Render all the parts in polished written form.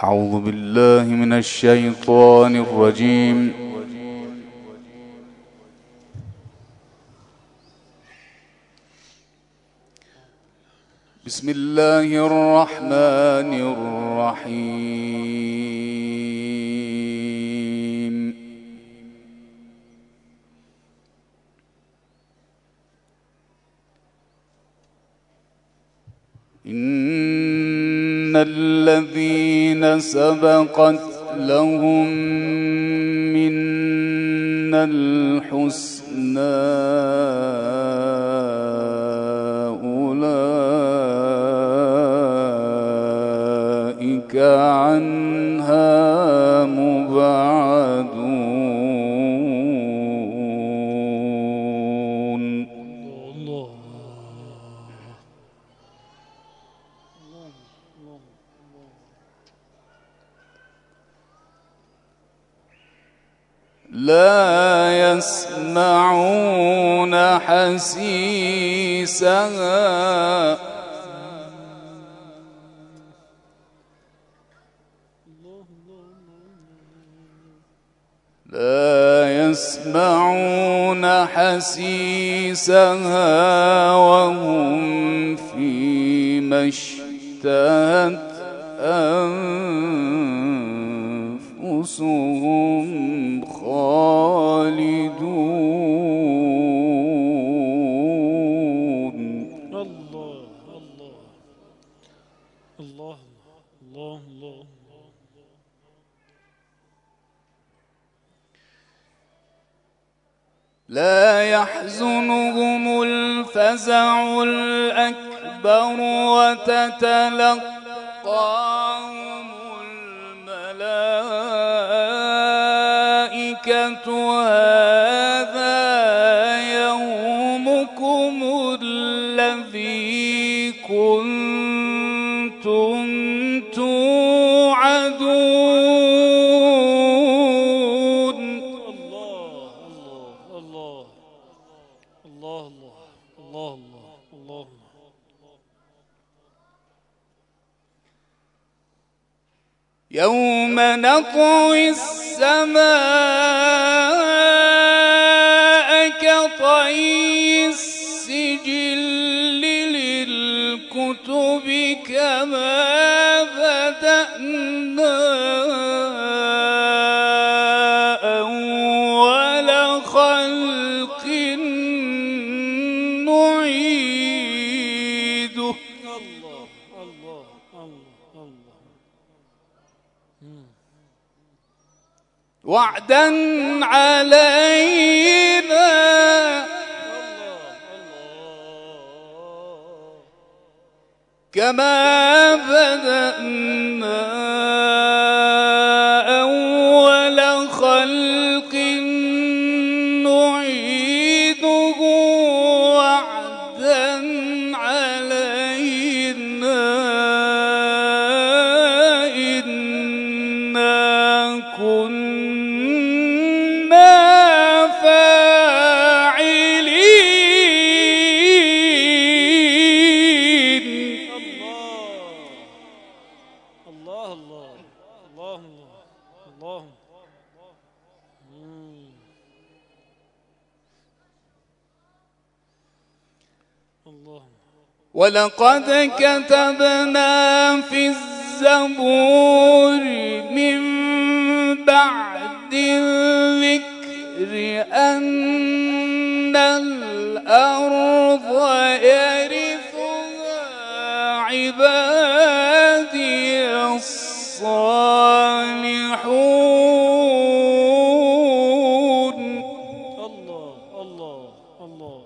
أعوذ بالله من الشيطان الرجيم. بسم الله الرحمن الرحيم. إن الذين سبقت لهم منا الحسنى أولئك عنها مبعدون. لا يسمعون حسيسها وهم فيما اشتهت أنفسهم خالدون. الله الله الله الله الله. لا يحزنهم الفزع الأكبر وتتلقاهم الملائكة هذا يومكم الذي كنتم توعدون. الله الله الله الله الله. يوم نطوي السماء كطي السجل للكتب كما بدأنا أول خلق نعيده. الله الله الله الله. وعدا علينا كما بدأنا أول خلق نعيده وعدا علينا إنا كنا فاعلين. الله الله الله الله. الله. ولقد كتبنا في الزبور من بعد الذكر أن الأرض يرثها عبادي الصالحون. الله الله الله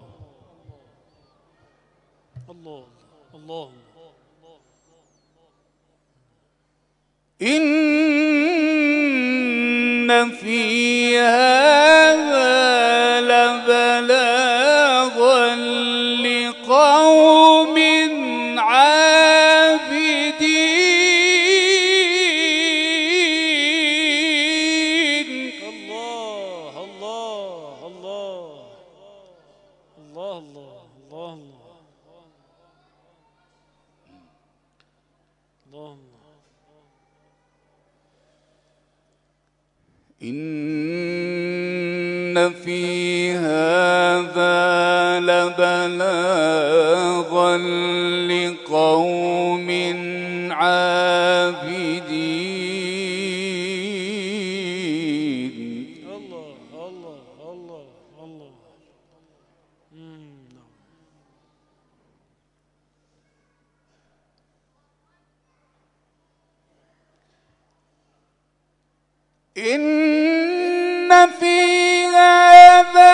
الله الله. إن في هذا لبلاغا لقوم عابدين. الله الله الله الله الله الله الله. إن في هذا لبلاغا لقوم عابدين. الله الله الله الله. نعم. إن في هذا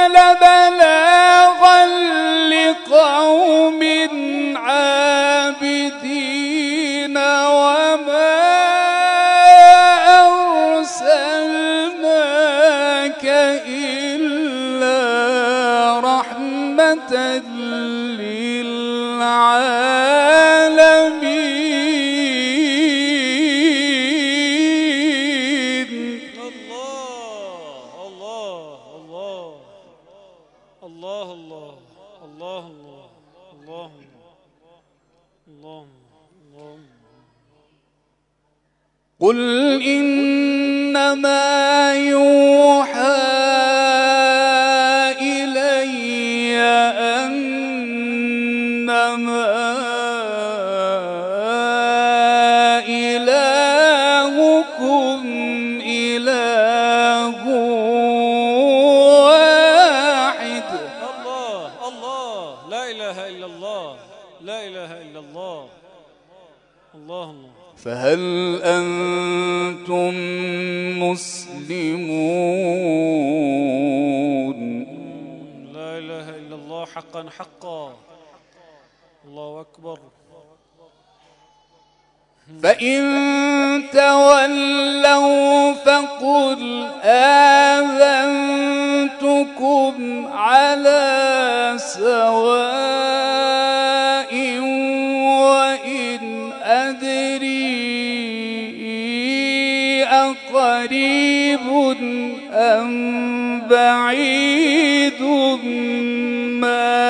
لبلاغا لقوم عابدين وما أرسلناك إلا رحمة للعالمين. الله الله الله الله الله الله. قل إنما يوحى إلي أنما إلهكم إله واحد. الله الله. لا إله إلا الله. لا إله إلا الله. الله الله. فهل أنتم مسلمون؟ لا إله إلا الله حقا حقا. الله أكبر. فإن تولوا فقل آذنتكم على سواء وإن أدري أقريب أم بعيد ما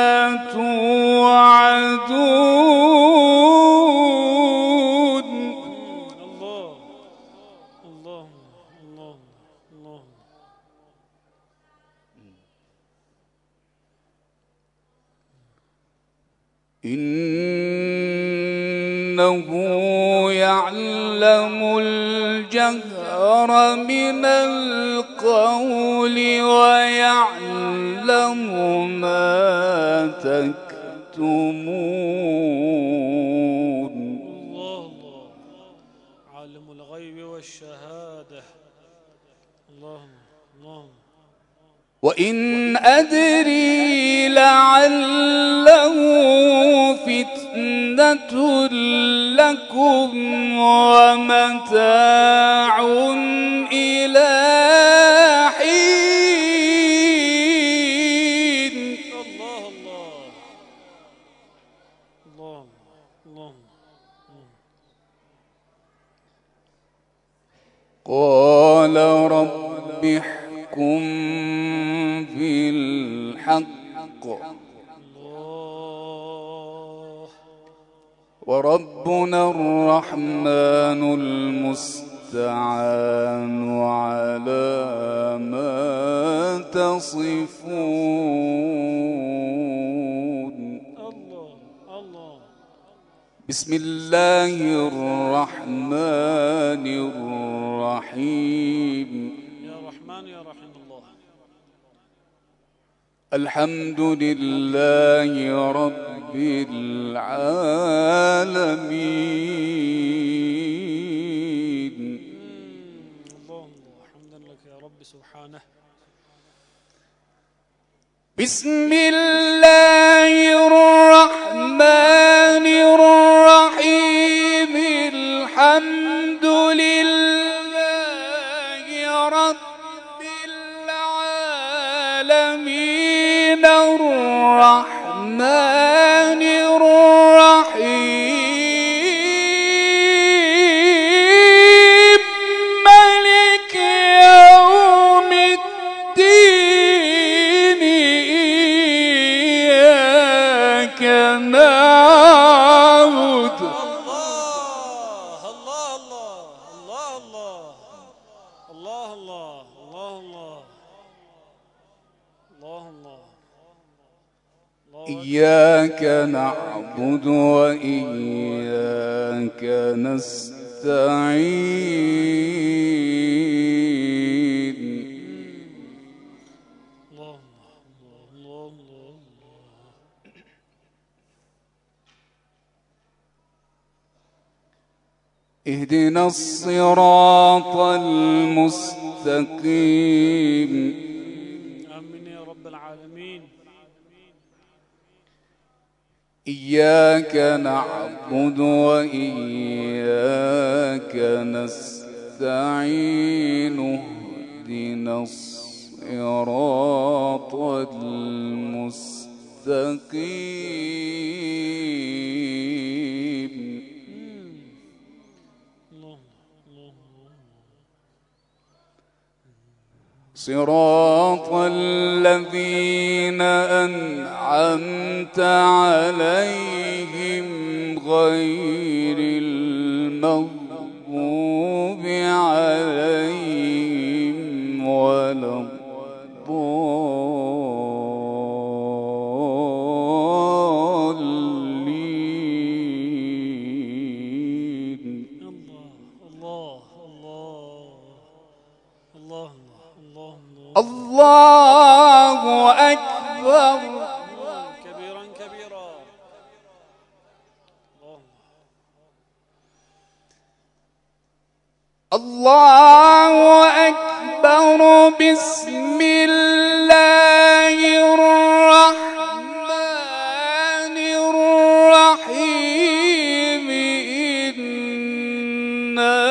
توعدون. الله الله الله الله. إنه يعلم الجهر من القول ويعلم ما تكتمون. الله الله. عالم الغيب والشهادة. الله الله. وإن أدري لعله فتنة لكم ومتاع إلى حين. الله الله الله الله. قال رب احكم بالحق الله. وربنا الرحمن المستعان على ما تصفون. الله الله. بسم الله الرحمن الرحيم. يا رحمن يا رحيم الله. الحمد لله رب العالمين. الله الله. حمدا لك يا رب سبحانه. بسم الله الرحمن الرحيم. الحمد لله رب العالمين الرحمن الرحيم مالك يوم الدين. إياك نعبد الله الله الله الله الله الله الله الله الله الله الله. إياك نعبد وإياك نستعين. الله الله الله. اهدنا الصراط المستقيم. آمين يا رب العالمين. إياك نعبد وإياك نستعين. اهدنا الصراط المستقيم. صراط الذين أنعمت عليهم غير المغضوب عليهم ولا الضالين. الله الله الله الله. الله أكبر كبيرا كبيرا. الله أكبر. بسم الله الرحمن الرحيم. إنا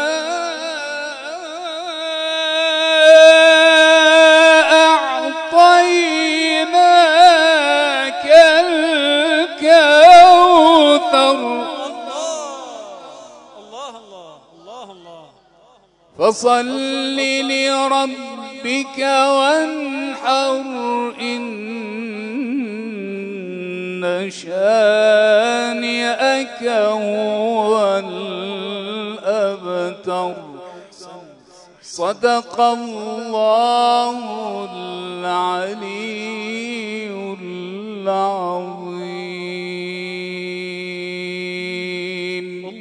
أعطيناك الكوثر. فصل لربك وانحر. إن شانئك هو الأبتر. صدق الله العلي العظيم.